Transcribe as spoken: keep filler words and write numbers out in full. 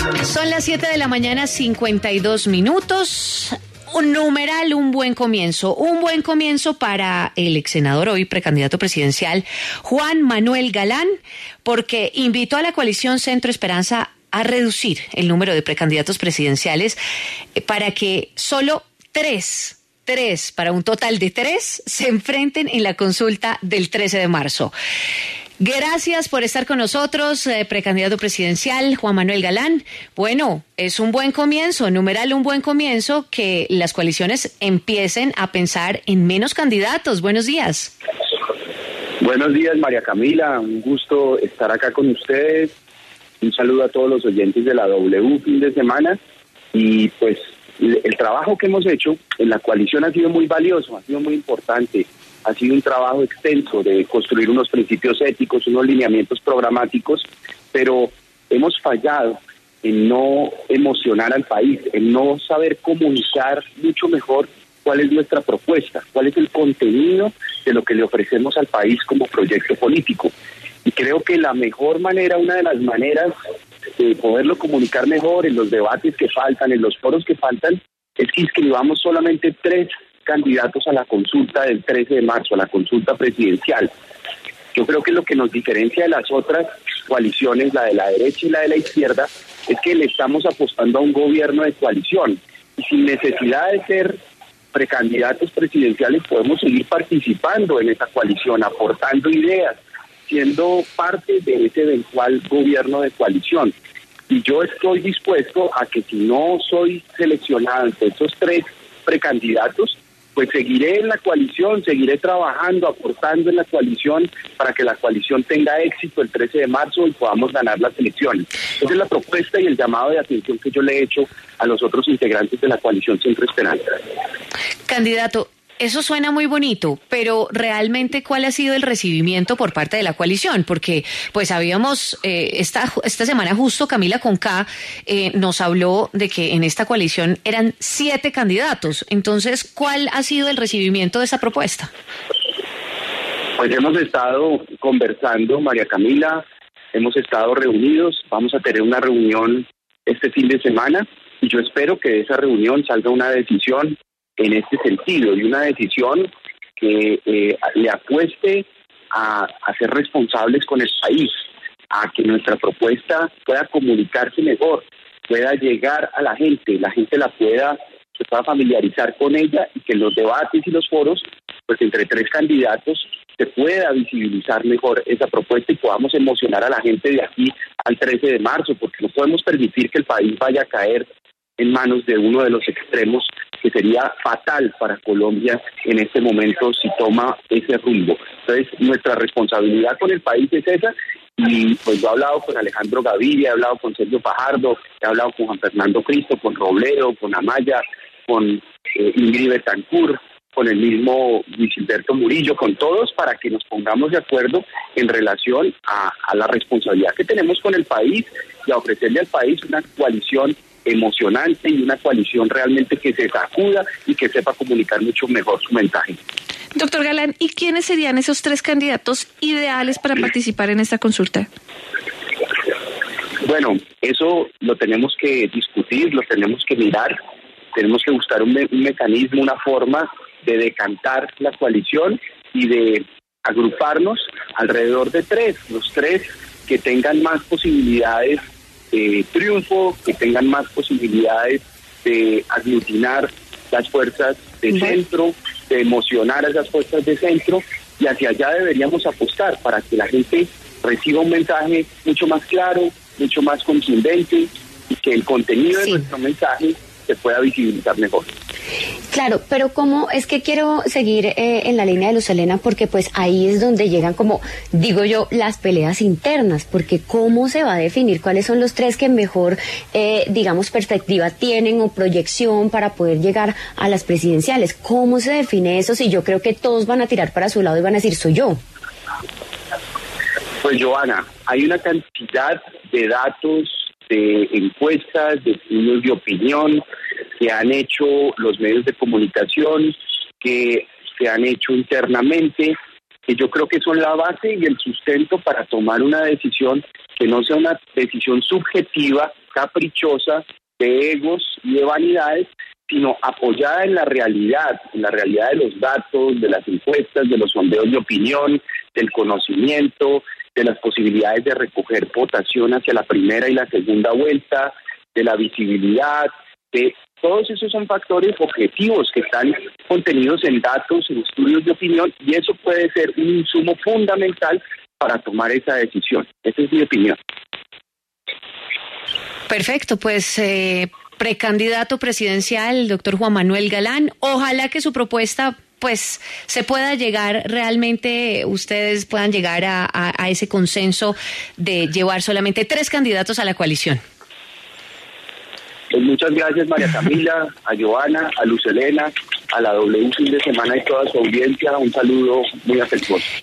Son las siete de la mañana, cincuenta y dos minutos. Un numeral, un buen comienzo. Un buen comienzo para el ex senador, hoy precandidato presidencial, Juan Manuel Galán, porque invitó a la coalición Centro Esperanza a reducir el número de precandidatos presidenciales para que solo tres, tres, para un total de tres, se enfrenten en la consulta del trece de marzo. Gracias por estar con nosotros, eh, precandidato presidencial Juan Manuel Galán. Bueno, es un buen comienzo, numeral un buen comienzo, que las coaliciones empiecen a pensar en menos candidatos. Buenos días. Buenos días, María Camila, un gusto estar acá con ustedes. Un saludo a todos los oyentes de la W fin de semana. Y pues el trabajo que hemos hecho en la coalición ha sido muy valioso, ha sido muy importante. Ha sido un trabajo extenso de construir unos principios éticos, unos lineamientos programáticos, pero hemos fallado en no emocionar al país, en no saber comunicar mucho mejor cuál es nuestra propuesta, cuál es el contenido de lo que le ofrecemos al país como proyecto político. Y creo que la mejor manera, una de las maneras de poderlo comunicar mejor en los debates que faltan, en los foros que faltan, es que inscribamos solamente tres candidatos a la consulta del trece de marzo, a la consulta presidencial. Yo creo que lo que nos diferencia de las otras coaliciones, la de la derecha y la de la izquierda, es que le estamos apostando a un gobierno de coalición. Y sin necesidad de ser precandidatos presidenciales podemos seguir participando en esa coalición, aportando ideas, siendo parte de ese eventual gobierno de coalición. Y yo estoy dispuesto a que si no soy seleccionado entre esos tres precandidatos, pues seguiré en la coalición, seguiré trabajando, aportando en la coalición para que la coalición tenga éxito el trece de marzo y podamos ganar las elecciones. Esa es la propuesta y el llamado de atención que yo le he hecho a los otros integrantes de la coalición Centro Esperanza. Candidato, eso suena muy bonito, pero realmente ¿cuál ha sido el recibimiento por parte de la coalición? Porque pues habíamos, eh, esta, esta semana justo Camila Conca eh, nos habló de que en esta coalición eran siete candidatos. Entonces, ¿cuál ha sido el recibimiento de esa propuesta? Pues hemos estado conversando, María Camila, hemos estado reunidos, vamos a tener una reunión este fin de semana y yo espero que de esa reunión salga una decisión en este sentido, y una decisión que eh, le apueste a, a ser responsables con el país, a que nuestra propuesta pueda comunicarse mejor, pueda llegar a la gente, la gente la pueda, se pueda familiarizar con ella y que en los debates y los foros, pues entre tres candidatos, se pueda visibilizar mejor esa propuesta y podamos emocionar a la gente de aquí al trece de marzo, porque no podemos permitir que el país vaya a caer en manos de uno de los extremos, que sería fatal para Colombia en este momento si toma ese rumbo. Entonces, nuestra responsabilidad con el país es esa, y pues yo he hablado con Alejandro Gaviria, he hablado con Sergio Fajardo, he hablado con Juan Fernando Cristo, con Robledo, con Amaya, con eh, Ingrid Betancourt, con el mismo Luis Alberto Murillo, con todos, para que nos pongamos de acuerdo en relación a, a la responsabilidad que tenemos con el país y a ofrecerle al país una coalición emocionante y una coalición realmente que se sacuda y que sepa comunicar mucho mejor su mensaje. Doctor Galán, ¿y quiénes serían esos tres candidatos ideales para participar en esta consulta? Bueno, eso lo tenemos que discutir, lo tenemos que mirar, tenemos que buscar un, me- un mecanismo, una forma de decantar la coalición y de agruparnos alrededor de tres, los tres que tengan más posibilidades de triunfo, que tengan más posibilidades de aglutinar las fuerzas de Bueno. centro, de emocionar a esas fuerzas de centro, y hacia allá deberíamos apostar para que la gente reciba un mensaje mucho más claro, mucho más contundente, y que el contenido Sí. de nuestro mensaje se pueda visibilizar mejor. Claro, pero como es que quiero seguir eh, en la línea de Luz Helena, porque pues ahí es donde llegan, como digo yo, las peleas internas, porque cómo se va a definir cuáles son los tres que mejor, eh, digamos, perspectiva tienen o proyección para poder llegar a las presidenciales. ¿Cómo se define eso si yo creo que todos van a tirar para su lado y van a decir soy yo? Pues Joana, hay una cantidad de datos, de encuestas, de estudios de opinión que han hecho los medios de comunicación, que se han hecho internamente, que yo creo que son la base y el sustento para tomar una decisión que no sea una decisión subjetiva, caprichosa, de egos y de vanidades, sino apoyada en la realidad, en la realidad de los datos, de las encuestas, de los sondeos de opinión, del conocimiento, de las posibilidades de recoger votación hacia la primera y la segunda vuelta, de la visibilidad, de todos esos son factores objetivos que están contenidos en datos, en estudios de opinión, y eso puede ser un insumo fundamental para tomar esa decisión. Esa es mi opinión. Perfecto, pues eh, precandidato presidencial, doctor Juan Manuel Galán, ojalá que su propuesta pues se pueda llegar realmente, ustedes puedan llegar a, a, a ese consenso de llevar solamente tres candidatos a la coalición. Pues muchas gracias, María Camila, a Joana, a Luz Helena, a la W Fin de Semana y toda su audiencia. Un saludo muy afectuoso.